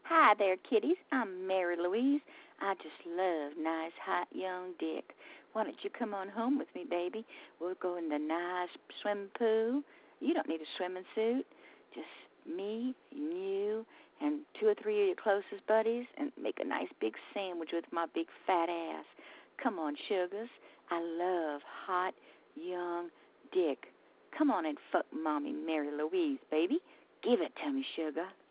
Hi there, kiddies. I'm Mary Louise. I just love nice, hot, young dick. Why don't you come on home with me, baby? We'll go in the nice swimming pool. You don't need a swimming suit. Just me and you and two or three of your closest buddies and make a nice big sandwich with my big fat ass. Come on, sugars. I love hot, young dick. Come on and fuck Mommy Mary Louise, baby. Give it to me, sugar.